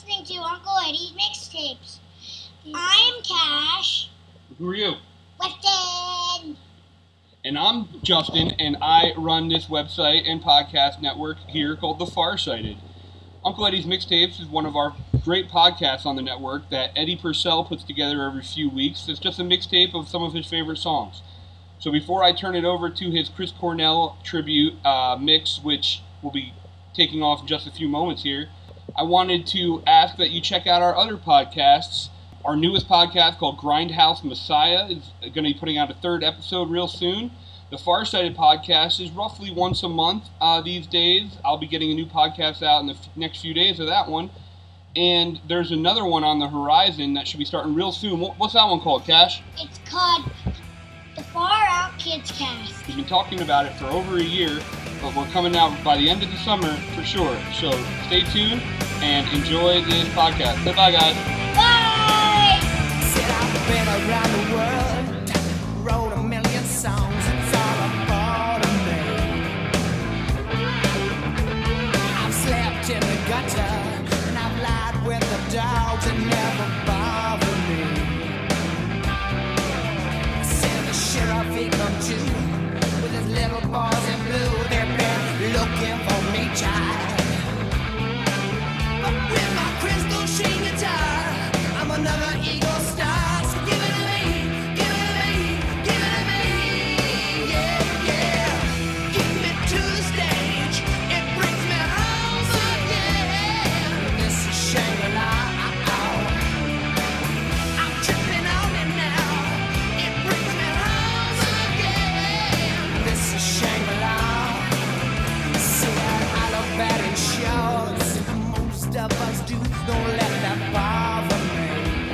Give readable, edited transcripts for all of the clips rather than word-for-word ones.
listening to Uncle Eddie's Mixtapes. I'm Cash. Who are you? Weston. And I'm Justin, and I run this website and podcast network here called The Farsighted. Uncle Eddie's Mixtapes is one of our great podcasts on the network that Eddie Purcell puts together every few weeks. It's just a mixtape of some of his favorite songs. So before I turn it over to his Chris Cornell tribute mix, which will be taking off in just a few moments here, I wanted to ask that you check out our other podcasts. Our newest podcast called Grindhouse Messiah is going to be putting out a third episode real soon. The Farsighted podcast is roughly once a month these days. I'll be getting a new podcast out in the next few days of that one. And there's another one on the horizon that should be starting real soon. What's that one called, Cash? It's called The Far Out Kids Cast. We've been talking about it for over a year, but we're coming out by the end of the summer for sure. So stay tuned and enjoy this podcast. Say bye, guys. Bye! Said I've been around the world, wrote a million songs, it's all a part of me. I've slept in the gutter, and I've lied with the dogs that never bother me. Said the sheriff he come to, with his little boys in blue, they've been looking for me, child. But with my crystal string guitar, I'm another eagle star, so give it to me, give it to me, give it to me, yeah, yeah. Give me to the stage, it brings me home again. This is Shangri-La, I'm tripping on it now, it brings me home again. This is Shangri-La, see I look bad in shorts, most of us do, don't let that bother me.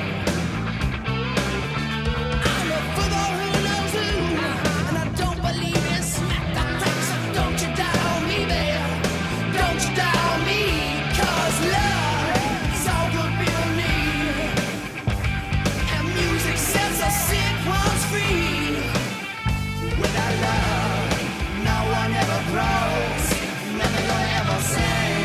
I look for the who knows who, and I don't believe in smack the crack, so don't you die on me, babe. Don't you die on me, 'cause love is all good people need. And music sets us sick ones free. Without love, no one ever grows, never gonna ever sing.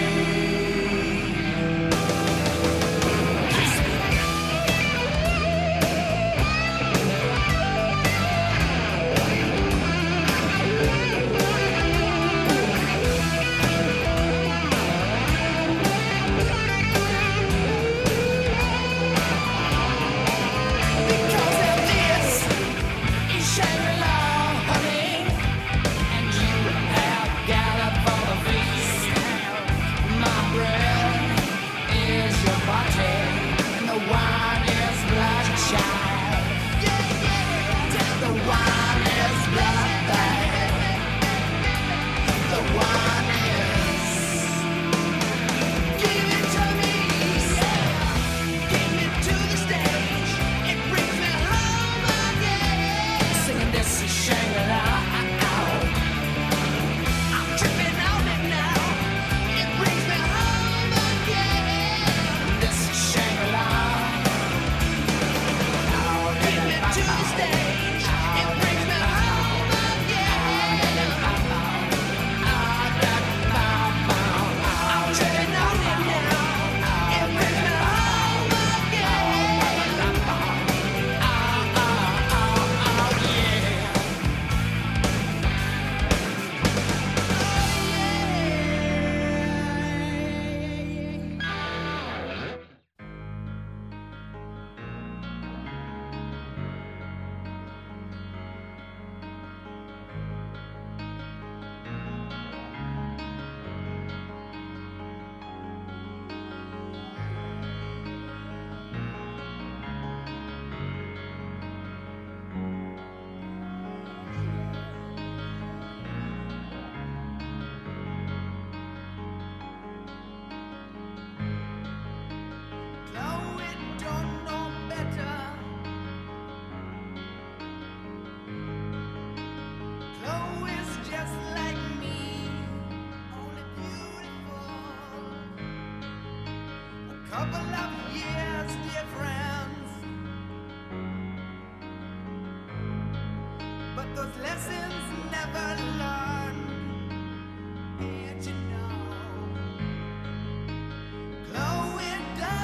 Chloe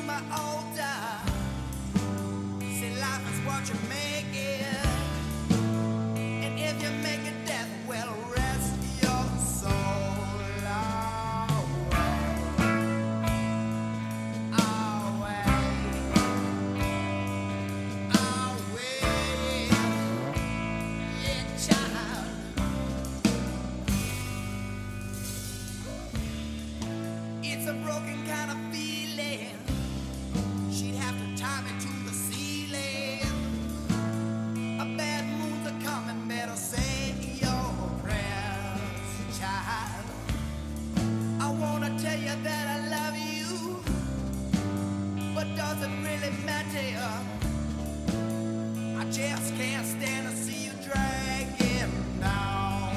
my altar. Say life is what you make it. And if you make it death, well, rest your soul away. Yeah, child. It's a broken kind of feeling. She'd have to tie me to the ceiling. A bad mood's a coming, better say your prayers, child. I wanna tell you that I love you, but does it really matter? I just can't stand to see you dragging down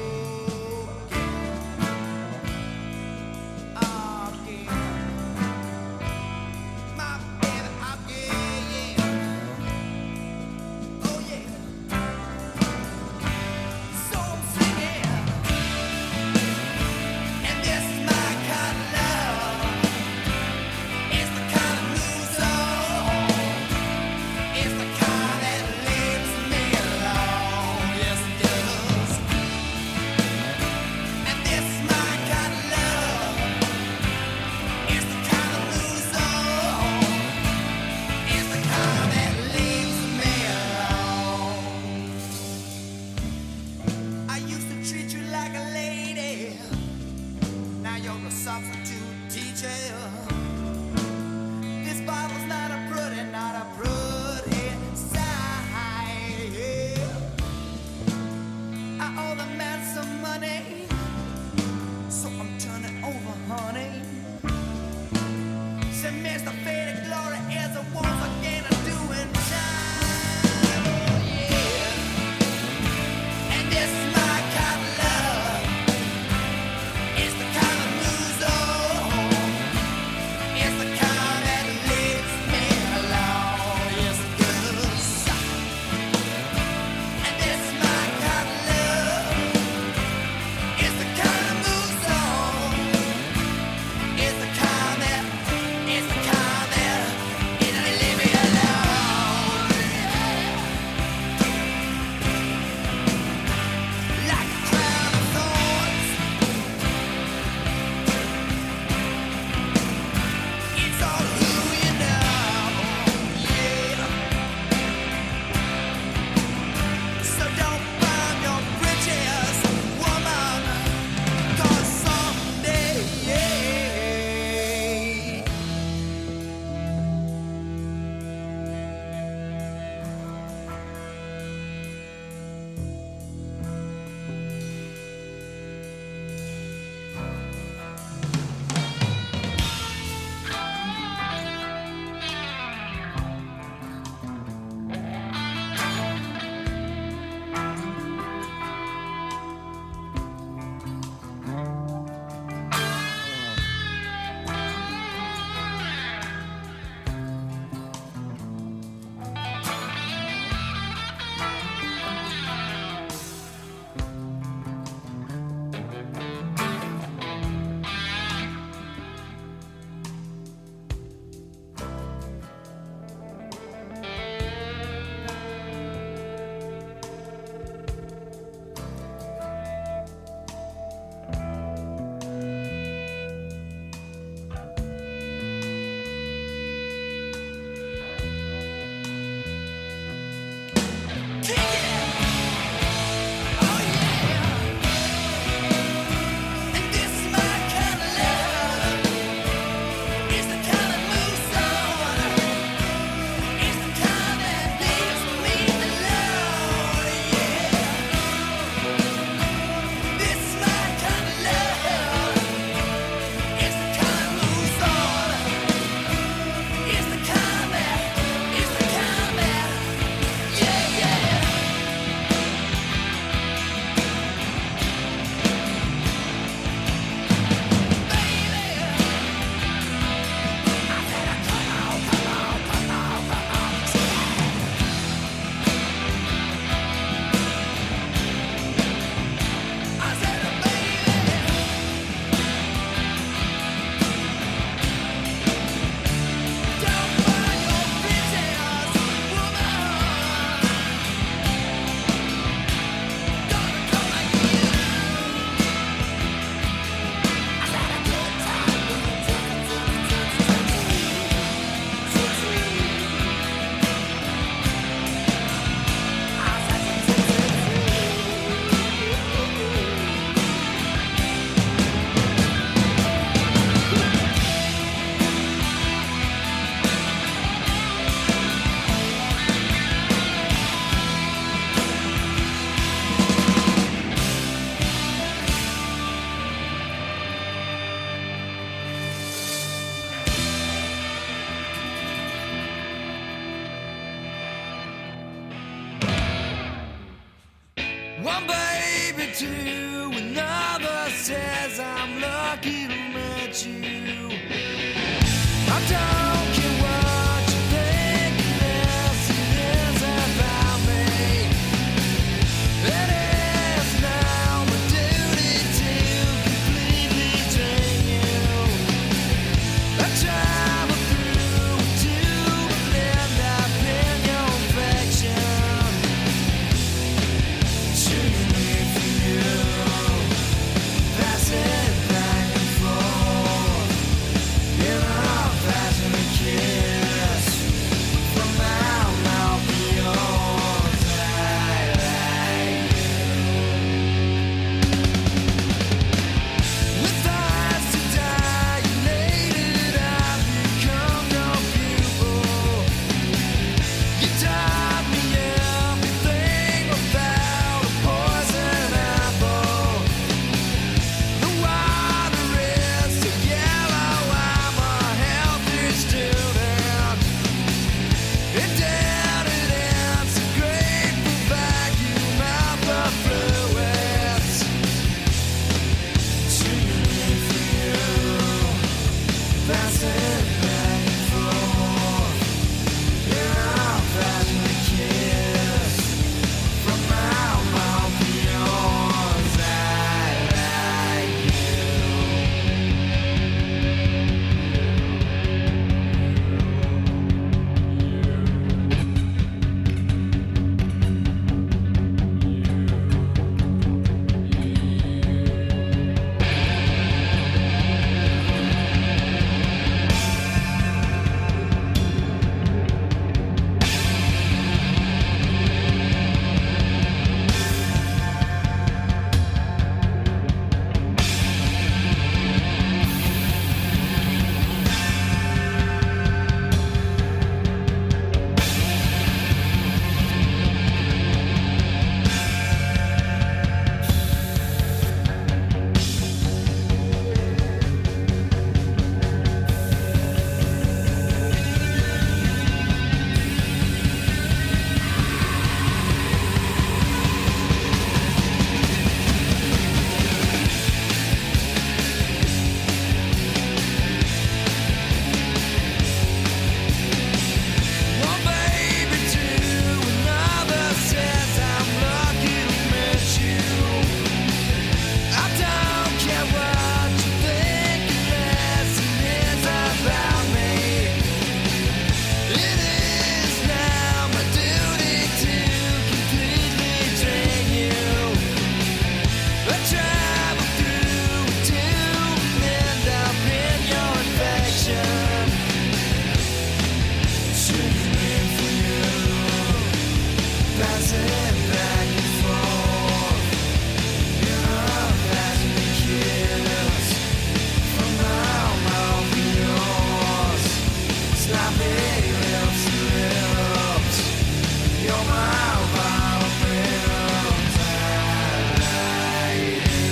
again. My baby again. Oh yeah. So I'm singing, and this is my kind of love. It's the kind of news, it's the kind that leaves me alone. Yes, it does. And this is my kind of love. It's the kind of news, it's the kind that leaves me alone. I used to treat you like a lady. Now you're a substitute teacher. This bottle's not a pretty, not a pretty sight. I owe the man some money, so I'm turning over, honey. Say, Mr. Faded Glory is once again doing time. Yeah. And this is my kind of love. It's the kind of news, it's the kind that leaves me alone. Yes, it does. And this is my kind of love. It's the kind of news, it's the kind that, it's the kind that, it'll leave me One baby, two, another says I'm lucky to meet you. I don't care what you think, unless it is about me. It is now my duty to completely drain you. I travel through to end up in your affection. Shooting for you, passing back and forth. In a passionate kiss from my mouth to yours. I like you. With eyes so dilated, I've become your pupil. You taught me everything about a poison apple. The water is so yellow, I'm a healthy student. Indebted and so grateful, vacuum out the fluids. Shooting for you, passing back and forth. In a passionate kiss from my mouth to yours. I like one baby, two, another says I'm lucky to meet you. I don't care what you think, unless it is about me. It is now my duty to completely drain you. I travel through to end up in your infection. Shooting for you, passing back and forth. In a passionate kiss from my mouth to yours. Sloppy lips to lips. You're my violins. I like you.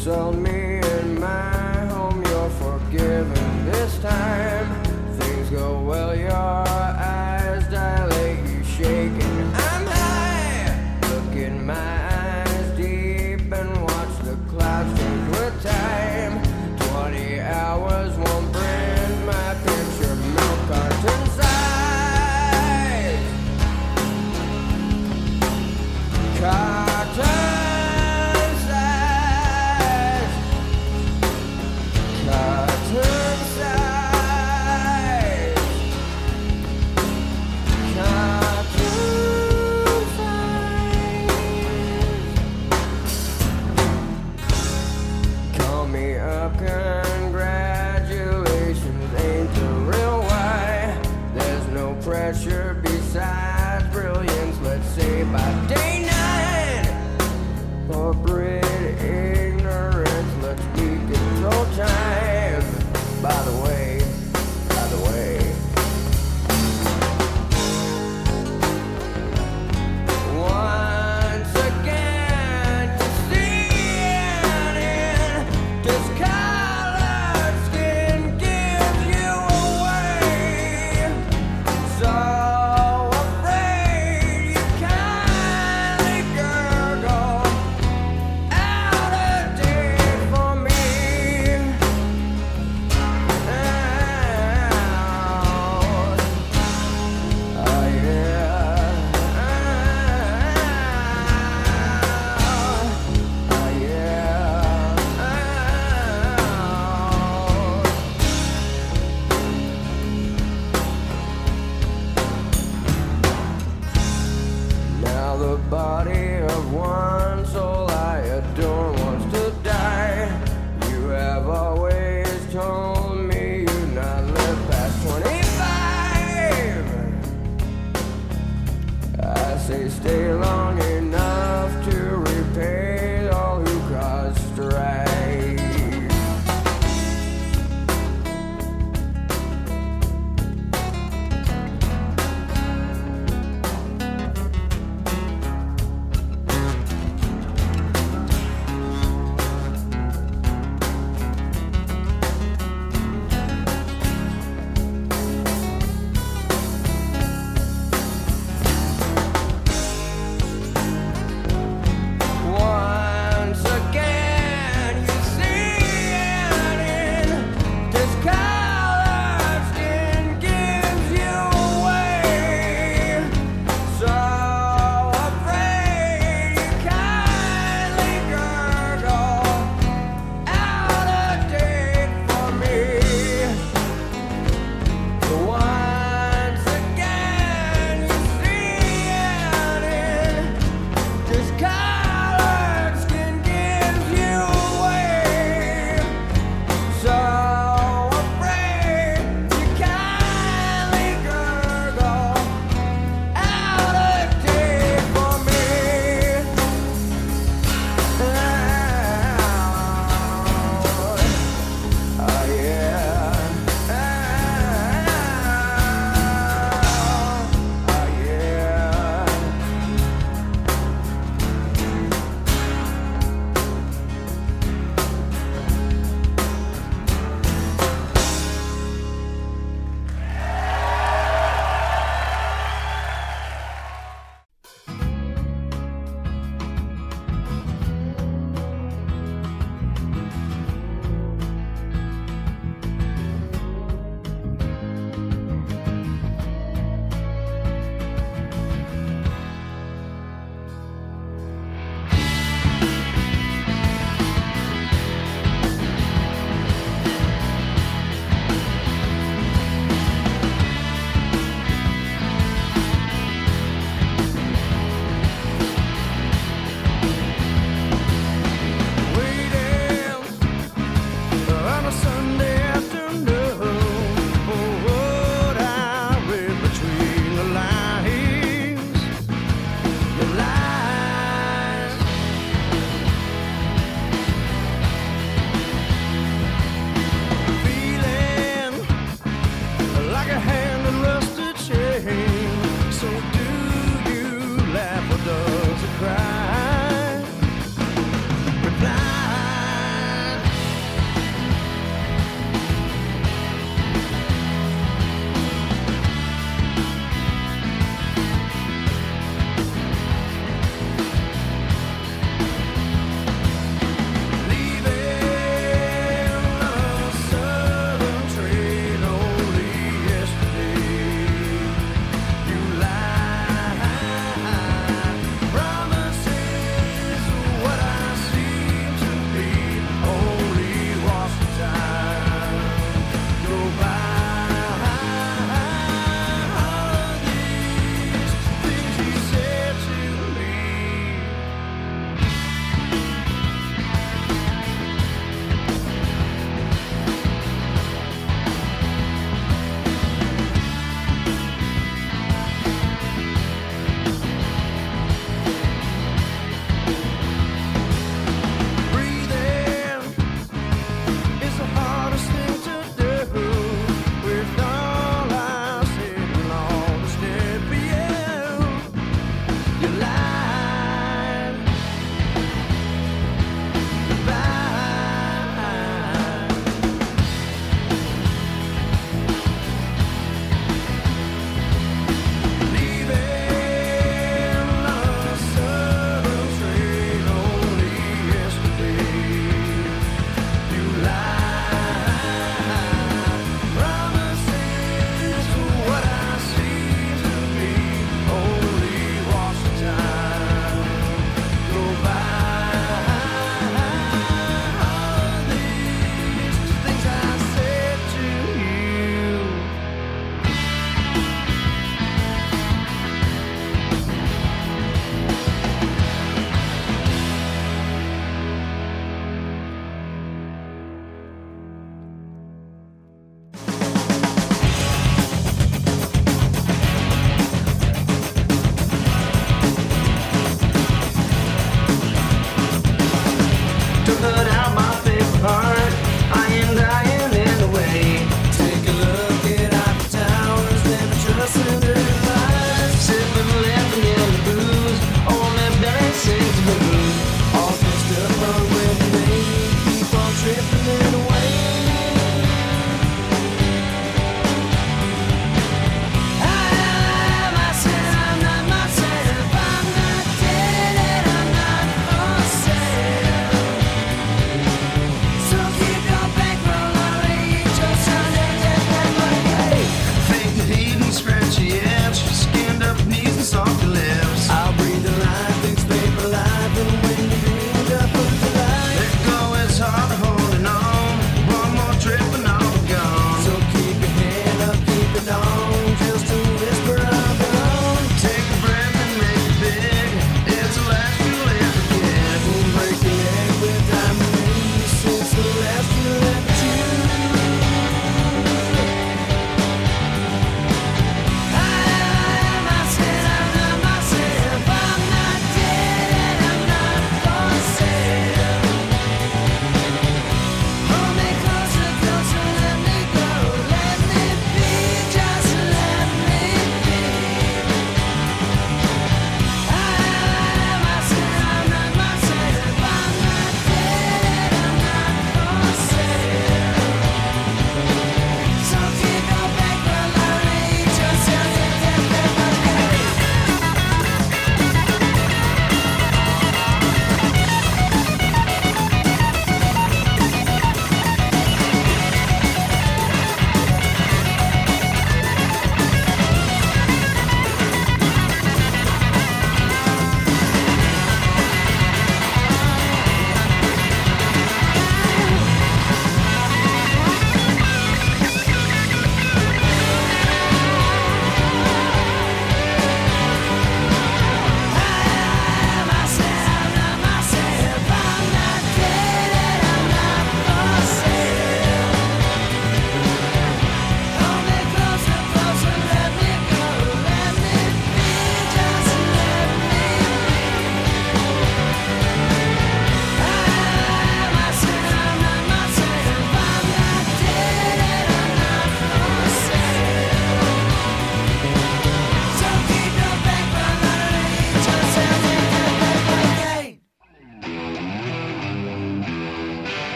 insult me in my home, you're forgiven this time. Things go well, your eyes dilate, you shaking. I'm high, look in my eyes deep and watch the clouds change with time. 20 hours won't bring my picture milk carton size. Carton size. Carton size.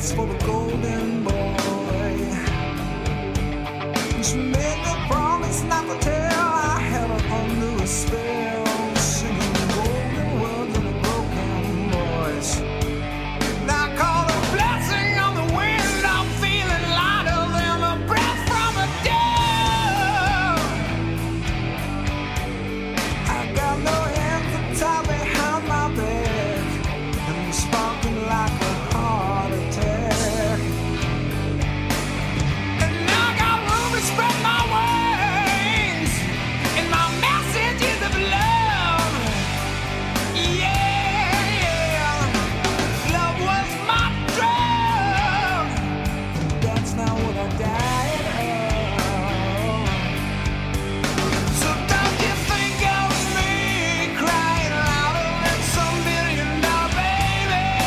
place for the golden boy. She made me promise not to tell. I had her under a spell, singing golden words in a broken voice. Now I call a blessing on the wind. I'm feeling lighter than a breath from a dove. I got no hands to tie behind my back, and I'm sparking like a heart attack. And I got room to spread my wings, and my message is of love. Yeah, yeah. Love was my drug. That's not what I died of. So don't you think of me crying louder than some $1 million baby?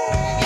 Hey.